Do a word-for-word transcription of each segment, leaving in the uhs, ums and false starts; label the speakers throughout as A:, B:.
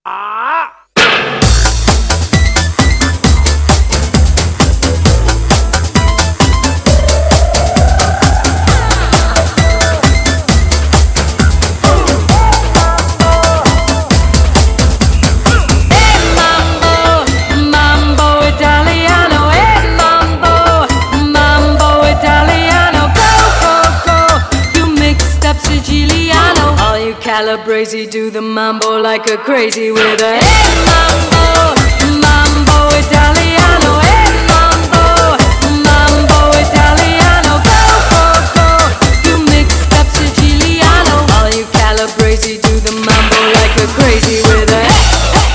A: Ah!
B: Calabrese, do the mambo like a crazy with a hey mambo, mambo Italiano, hey mambo, mambo Italiano, go, go, go, you mixed up Siciliano. All you Calabrese, do the mambo like a crazy with a hey.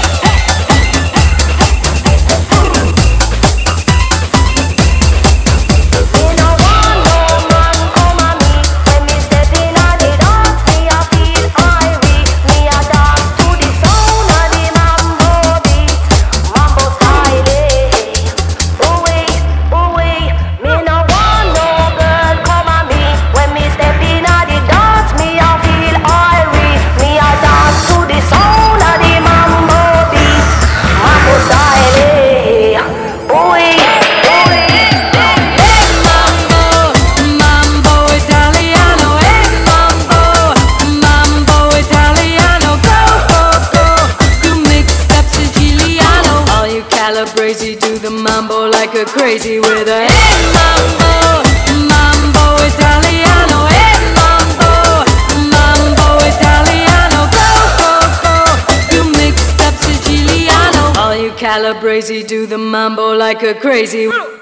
B: Calabrese, do the mambo like a crazy with a hey mambo, mambo Italiano, hey mambo, mambo Italiano, go, go, go, you mixed up Siciliano. All you Calabrese, do the mambo like a crazy.